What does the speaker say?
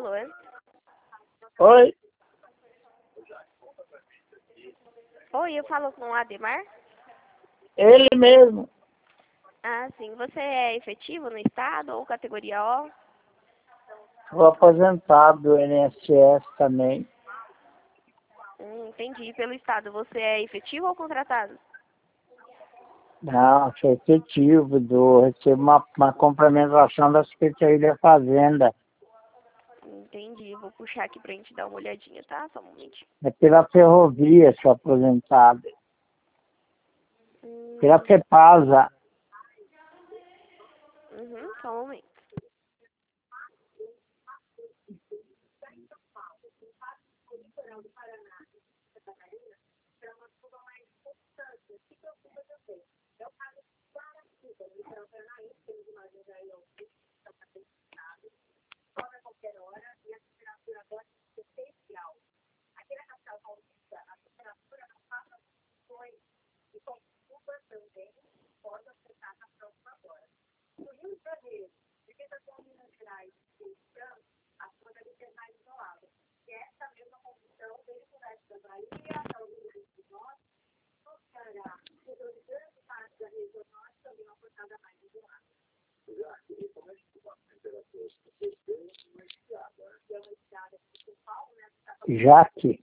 Alô? Oi, Oi, eu falo com o Ademar? ele mesmo. Ah, sim. Você é efetivo no estado ou categoria O? Sou aposentado do INSS também. Entendi. Pelo estado, você é efetivo ou contratado? Não, sou efetivo, recebo uma complementação da Secretaria da Fazenda. Entendi. Vou puxar aqui pra gente dar uma olhadinha, tá? Só um momentinho. É pela ferrovia, sou aposentado. Pela Hum, FEPASA. só um momento. Jaque.